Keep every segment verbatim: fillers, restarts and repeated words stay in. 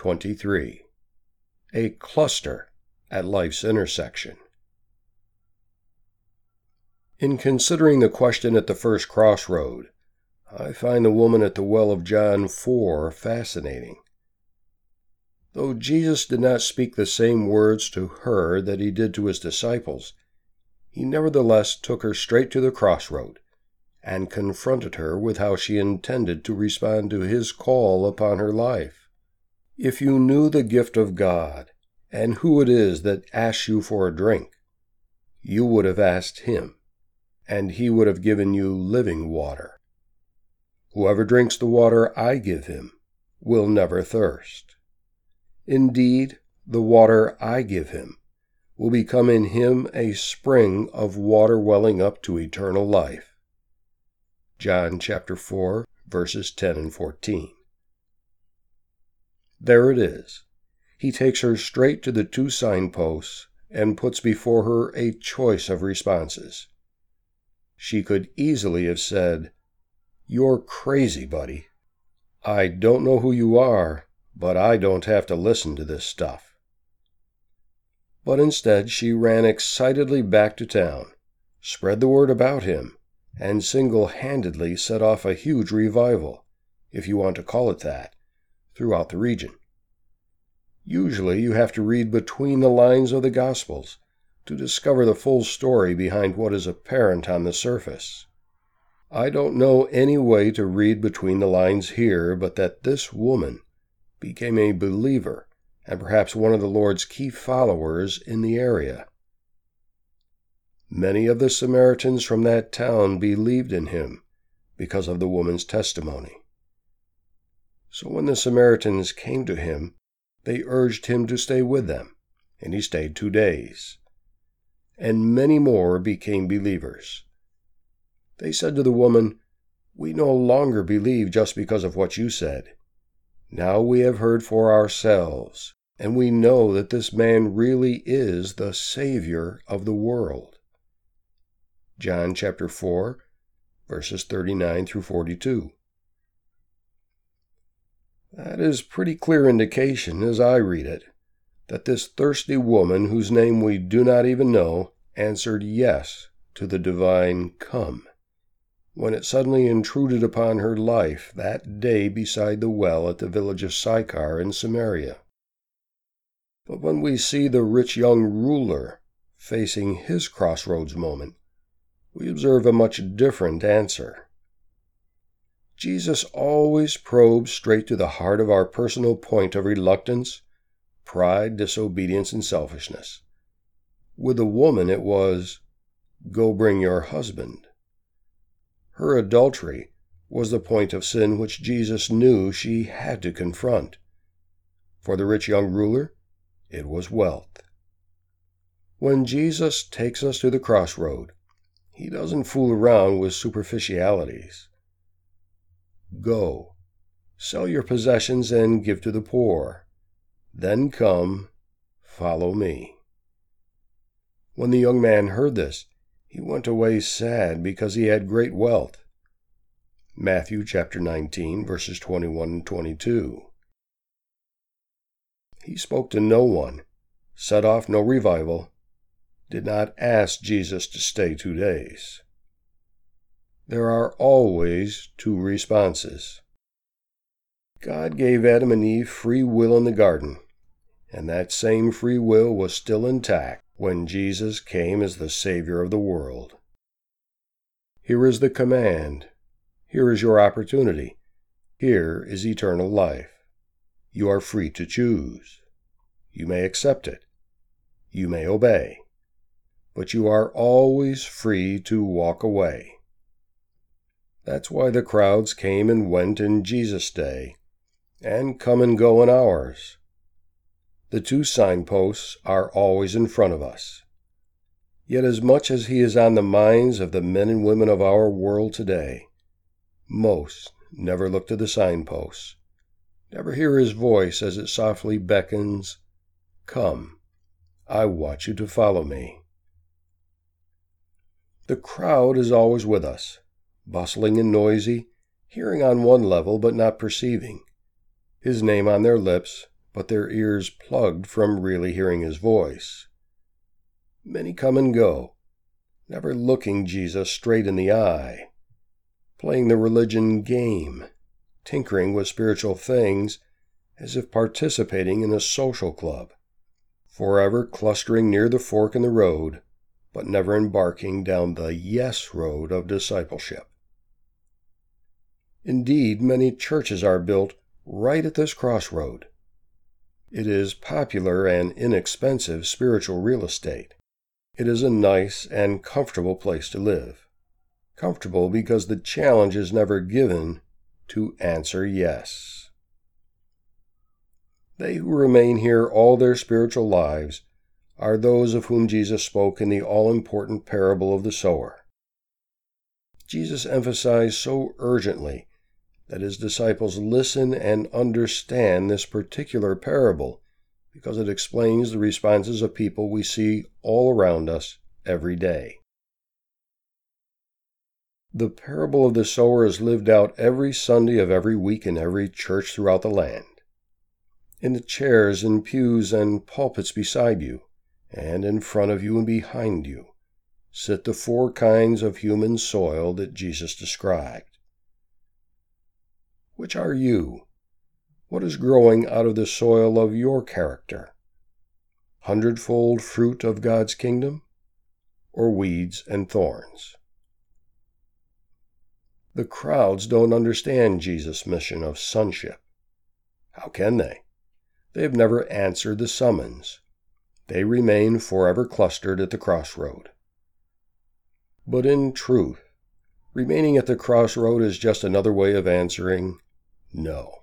twenty-three. A cluster at life's intersection. In considering the question at the first crossroad, I find the woman at the well of John four fascinating. Though Jesus did not speak the same words to her that he did to his disciples, he nevertheless took her straight to the crossroad and confronted her with how she intended to respond to his call upon her life. If you knew the gift of God and who it is that asks you for a drink, you would have asked him, and he would have given you living water. Whoever drinks the water I give him will never thirst. Indeed, the water I give him will become in him a spring of water welling up to eternal life. John chapter four, verses ten and fourteen. There it is. He takes her straight to the two signposts and puts before her a choice of responses. She could easily have said, "You're crazy, buddy. I don't know who you are, but I don't have to listen to this stuff." But instead, she ran excitedly back to town, spread the word about him, and single-handedly set off a huge revival, if you want to call it that, throughout the region. Usually, you have to read between the lines of the Gospels to discover the full story behind what is apparent on the surface. I don't know any way to read between the lines here but that this woman became a believer and perhaps one of the Lord's key followers in the area. Many of the Samaritans from that town believed in him because of the woman's testimony. So when the Samaritans came to him, they urged him to stay with them, and he stayed two days. And many more became believers. They said to the woman, "We no longer believe just because of what you said. Now we have heard for ourselves, and we know that this man really is the Savior of the world." John chapter four, verses thirty-nine through forty-two. That is pretty clear indication, as I read it, that this thirsty woman, whose name we do not even know, answered yes to the divine "come," when it suddenly intruded upon her life that day beside the well at the village of Sychar in Samaria. But when we see the rich young ruler facing his crossroads moment, we observe a much different answer. Jesus always probes straight to the heart of our personal point of reluctance, pride, disobedience, and selfishness. With the woman it was, "Go bring your husband." Her adultery was the point of sin which Jesus knew she had to confront. For the rich young ruler, it was wealth. When Jesus takes us to the crossroad, he doesn't fool around with superficialities. Go, sell your possessions and give to the poor. Then come, follow me. When the young man heard this, he went away sad because he had great wealth. Matthew chapter nineteen, verses twenty-one and twenty-two. He spoke to no one, set off no revival, did not ask Jesus to stay two days. There are always two responses. God gave Adam and Eve free will in the garden, and that same free will was still intact when Jesus came as the Savior of the world. Here is the command. Here is your opportunity. Here is eternal life. You are free to choose. You may accept it. You may obey. But you are always free to walk away. That's why the crowds came and went in Jesus' day, and come and go in ours. The two signposts are always in front of us. Yet as much as he is on the minds of the men and women of our world today, most never look to the signposts, never hear his voice as it softly beckons, "Come, I want you to follow me." The crowd is always with us, bustling and noisy, hearing on one level but not perceiving, his name on their lips but their ears plugged from really hearing his voice. Many come and go, never looking Jesus straight in the eye, playing the religion game, tinkering with spiritual things as if participating in a social club, forever clustering near the fork in the road, but never embarking down the yes road of discipleship. Indeed, many churches are built right at this crossroad. It is popular and inexpensive spiritual real estate. It is a nice and comfortable place to live. Comfortable because the challenge is never given to answer yes. They who remain here all their spiritual lives are those of whom Jesus spoke in the all-important parable of the sower. Jesus emphasized so urgently that his disciples listen and understand this particular parable because it explains the responses of people we see all around us every day. The parable of the sower is lived out every Sunday of every week in every church throughout the land. In the chairs and pews and pulpits beside you, and in front of you and behind you, sit the four kinds of human soil that Jesus described. Which are you? What is growing out of the soil of your character? Hundredfold fruit of God's kingdom, or weeds and thorns? The crowds don't understand Jesus' mission of sonship. How can they? They have never answered the summons. They remain forever clustered at the crossroad. But in truth, remaining at the crossroad is just another way of answering no.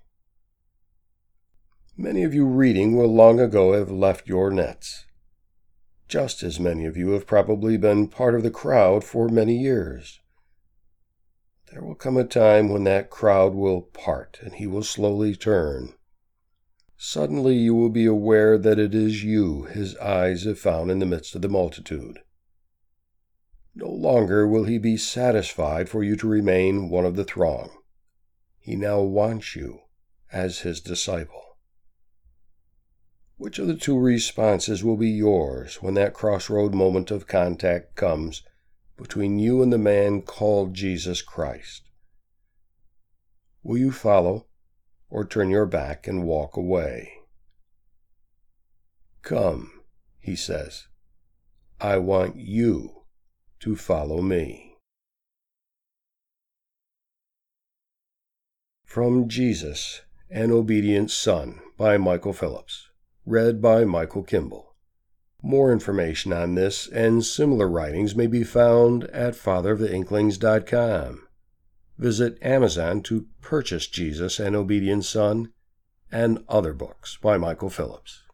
Many of you reading will long ago have left your nets. Just as many of you have probably been part of the crowd for many years. There will come a time when that crowd will part and he will slowly turn. Suddenly you will be aware that it is you his eyes have found in the midst of the multitude. No longer will he be satisfied for you to remain one of the throng. He now wants you as his disciple. Which of the two responses will be yours when that crossroad moment of contact comes between you and the man called Jesus Christ? Will you follow or turn your back and walk away? Come, he says, I want you to follow me. From Jesus, an Obedient Son by Michael Phillips. Read by Michael Kimball. More information on this and similar writings may be found at father of the inklings dot com. Visit Amazon to purchase Jesus, an Obedient Son, and other books by Michael Phillips.